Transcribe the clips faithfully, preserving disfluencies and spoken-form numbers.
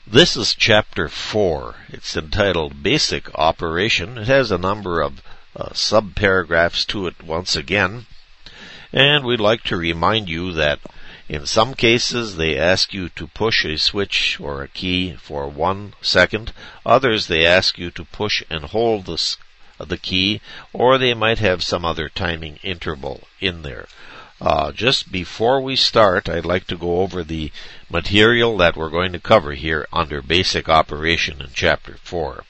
This is Chapter four. It's entitled Basic Operation. It has a number of uh, sub-paragraphs to it once again. And we'd like to remind you that in some cases they ask you to push a switch or a key for one second. Others they ask you to push and hold this, uh, the key, or they might have some other timing interval in there. Uh, just before we start, I'd like to go over the material that we're going to cover here under Basic Operation in Chapter four.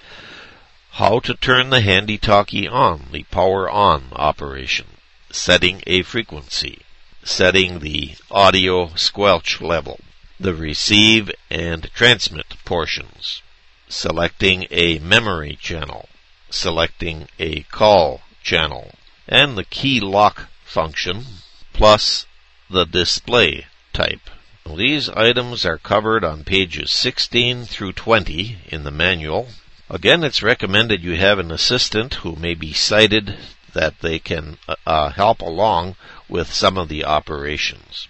How to turn the handy-talkie on, the power on operation. Setting a frequency. Setting the audio squelch level. The receive and transmit portions. Selecting a memory channel. Selecting a call channel. And the key lock function, plus the display type. These items are covered on pages sixteen through twenty in the manual. Again, it's recommended you have an assistant who may be sighted that they can uh, help along with some of the operations.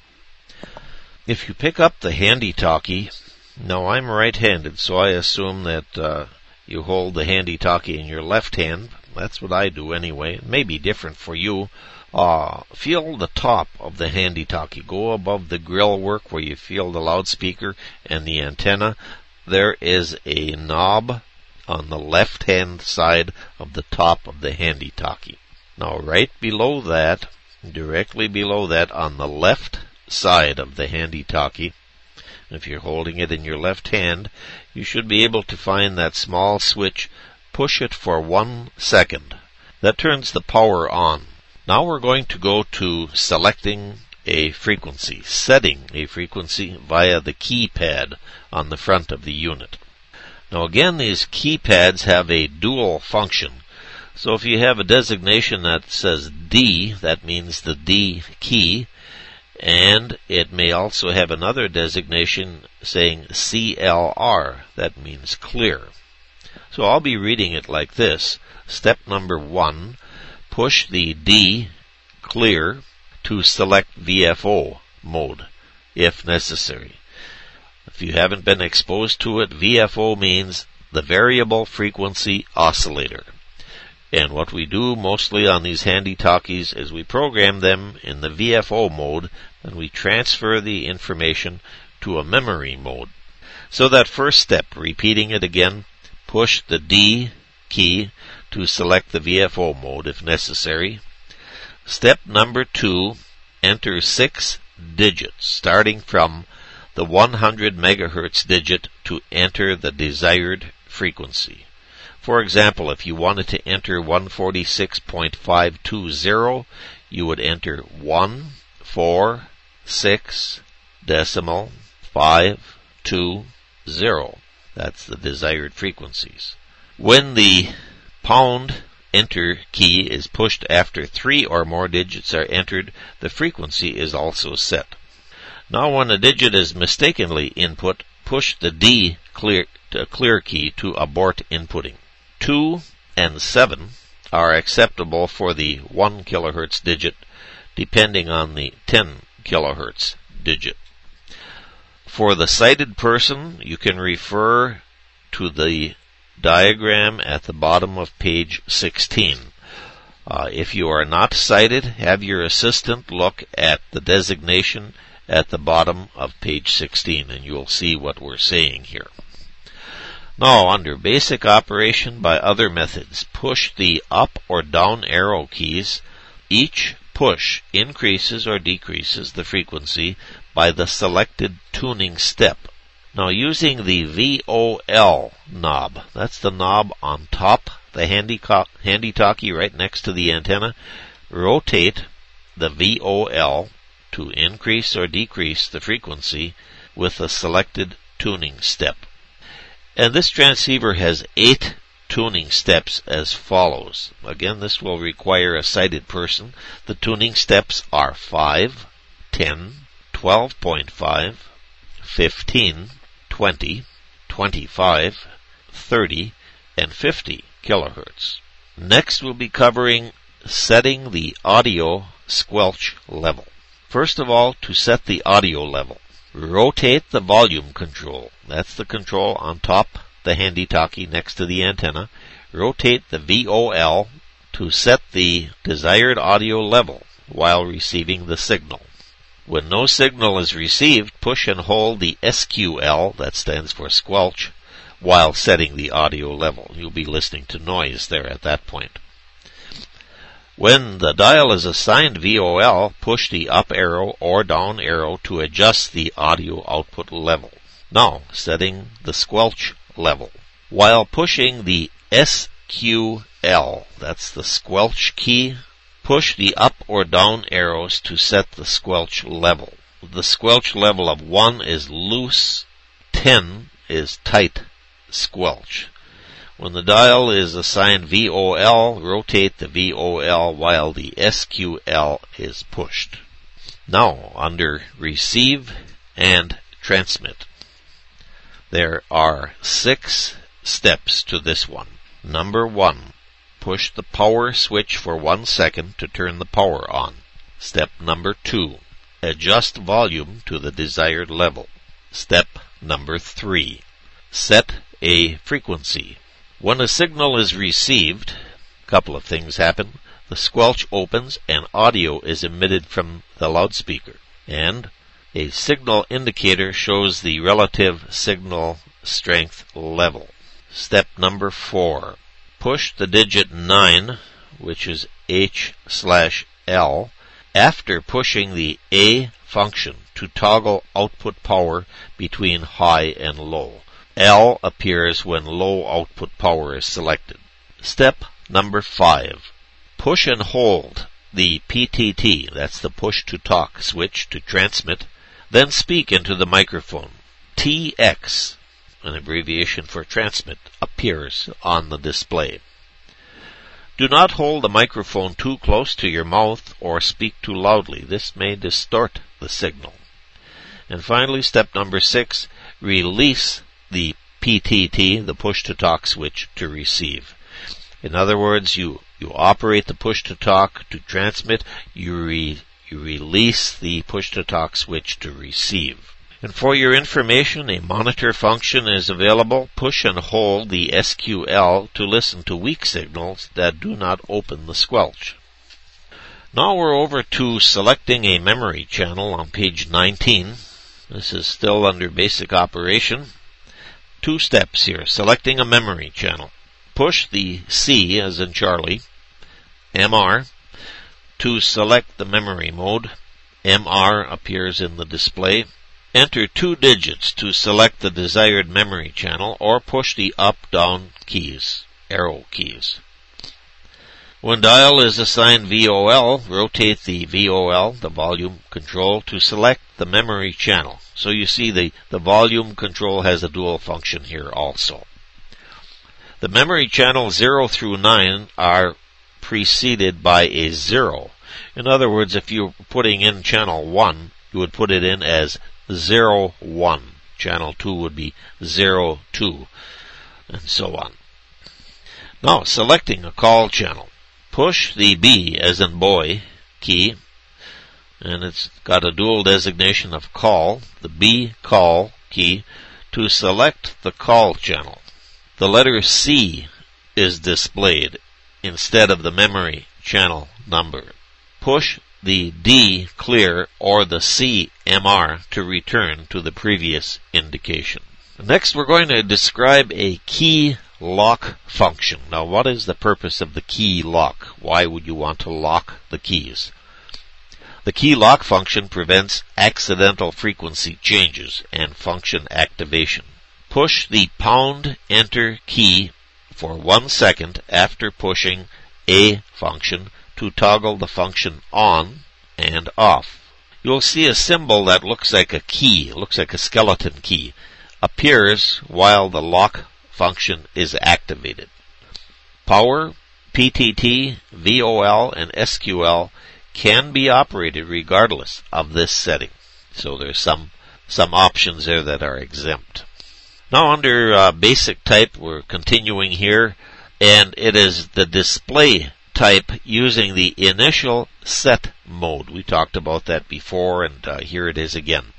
If you pick up the handy-talkie, now I'm right-handed, so I assume that uh, you hold the handy-talkie in your left hand. That's what I do anyway. It may be different for you. Uh, feel the top of the handy-talkie. Go above the grill work where you feel the loudspeaker and the antenna. There is a knob on the left-hand side of the top of the handy-talkie. Now right below that, directly below that on the left side of the handy-talkie, if you're holding it in your left hand, you should be able to find that small switch. Push it for one second. That turns the power on. Now we're going to go to selecting a frequency, setting a frequency via the keypad on the front of the unit. Now again, these keypads have a dual function. So if you have a designation that says D, that means the D key, and it may also have another designation saying C L R, that means clear. So I'll be reading it like this. Step number one. Push the D, clear, to select V F O mode, if necessary. If you haven't been exposed to it, V F O means the Variable Frequency Oscillator. And what we do mostly on these handy-talkies is we program them in the V F O mode, and we transfer the information to a memory mode. So that first step, repeating it again, push the D key to select the V F O mode if necessary. Step number two, enter six digits, starting from the one hundred megahertz digit to enter the desired frequency. For example, if you wanted to enter one forty-six point five two zero, you would enter one, four, six, decimal, five, two, zero. That's the desired frequencies. When the pound enter key is pushed after three or more digits are entered, the frequency is also set. Now when a digit is mistakenly input, push the D clear, uh, clear key to abort inputting. two and seven are acceptable for the one kilohertz digit, depending on the ten kilohertz digit. For the sighted person, you can refer to the diagram at the bottom of page sixteen. Uh, if you are not sighted, have your assistant look at the designation at the bottom of page sixteen, and you'll see what we're saying here. Now, under Basic Operation by other methods, push the up or down arrow keys. Each push increases or decreases the frequency by the selected tuning step. Now using the V O L knob, that's the knob on top, the handy-talkie right next to the antenna, rotate the V O L to increase or decrease the frequency with the selected tuning step. And this transceiver has eight tuning steps as follows. Again, this will require a sighted person. The tuning steps are five, ten, twelve point five, fifteen, twenty, twenty-five, thirty, and fifty kilohertz. Next we'll be covering setting the audio squelch level. First of all, to set the audio level, rotate the volume control. That's the control on top the handy-talkie next to the antenna. Rotate the V O L to set the desired audio level while receiving the signal. When no signal is received, push and hold the S Q L, that stands for squelch, while setting the audio level. You'll be listening to noise there at that point. When the dial is assigned V O L, push the up arrow or down arrow to adjust the audio output level. Now, setting the squelch level. While pushing the S Q L, that's the squelch key, push the up or down arrows to set the squelch level. The squelch level of one is loose, ten is tight squelch. When the dial is assigned V O L, rotate the V O L while the S Q L is pushed. Now, under Receive and Transmit, there are six steps to this one. Number one, push the power switch for one second to turn the power on. Step number two, adjust volume to the desired level. Step number three, set a frequency. When a signal is received, a couple of things happen. The squelch opens and audio is emitted from the loudspeaker. And a signal indicator shows the relative signal strength level. Step number four. Push the digit nine, which is H slash L, after pushing the A function to toggle output power between high and low. L appears when low output power is selected. Step number five. Push and hold the P T T, that's the push to talk switch to transmit, then speak into the microphone. T X, an abbreviation for transmit, appears on the display. Do not hold the microphone too close to your mouth or speak too loudly. This may distort the signal. And finally, step number six, release the P T T, the push-to-talk switch, to receive. In other words, you, you operate the push-to-talk to transmit, you, re, you release the push-to-talk switch to receive. And for your information, a monitor function is available. Push and hold the S Q L to listen to weak signals that do not open the squelch. Now we're over to selecting a memory channel on page nineteen. This is still under basic operation. Two steps here. Selecting a memory channel. Push the C, as in Charlie, M R, to select the memory mode. M R appears in the display. Enter two digits to select the desired memory channel, or push the up-down keys, arrow keys. When dial is assigned V O L, rotate the V O L, the volume control, to select the memory channel. So you see the, the volume control has a dual function here also. The memory channels zero through nine are preceded by a zero. In other words, if you're putting in channel one, you would put it in as zero one. Channel two would be zero two, and so on. Now, selecting a call channel. Push the B, as in boy, key, and it's got a dual designation of call, the B call key, to select the call channel. The letter C is displayed instead of the memory channel number. Push the D clear or the C M R to return to the previous indication. Next, we're going to describe a key lock function. Now, what is the purpose of the key lock? Why would you want to lock the keys? The key lock function prevents accidental frequency changes and function activation. Push the pound enter key for one second after pushing A function to toggle the function on and off. You'll see a symbol that looks like a key, looks like a skeleton key, appears while the lock function is activated. Power, P T T, V O L, and S Q L can be operated regardless of this setting. So there's some, some options there that are exempt. Now under uh, basic type, we're continuing here, and it is the display type using the initial set mode. We talked about that before, and uh, here it is again.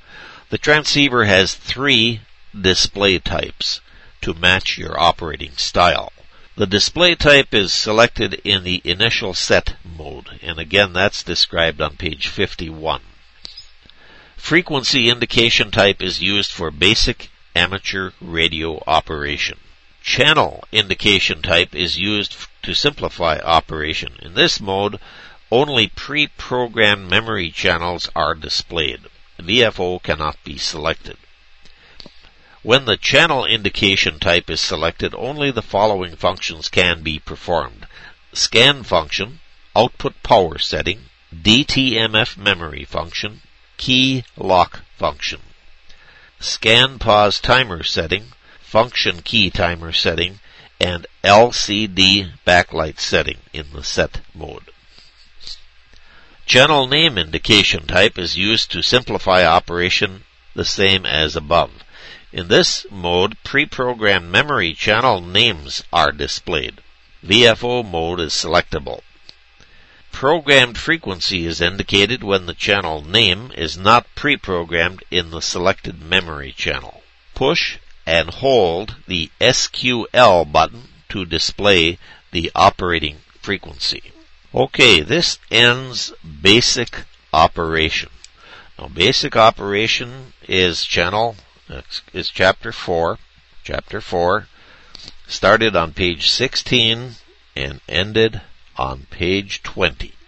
The transceiver has three display types to match your operating style. The display type is selected in the initial set mode, and again that's described on page fifty-one. Frequency indication type is used for basic amateur radio operation. Channel indication type is used to simplify operation. In this mode, only pre-programmed memory channels are displayed. V F O cannot be selected. When the channel indication type is selected, only the following functions can be performed: scan function, output power setting, D T M F memory function, key lock function. Scan pause timer setting, function key timer setting, and L C D backlight setting in the set mode. Channel name indication type is used to simplify operation, the same as above. In this mode, pre-programmed memory channel names are displayed. V F O mode is selectable. Programmed frequency is indicated when the channel name is not pre-programmed in the selected memory channel. Push and hold the S Q L button to display the operating frequency. Okay, this ends basic operation. Now, basic operation is channel is chapter four. Chapter four started on page sixteen and ended on page twenty.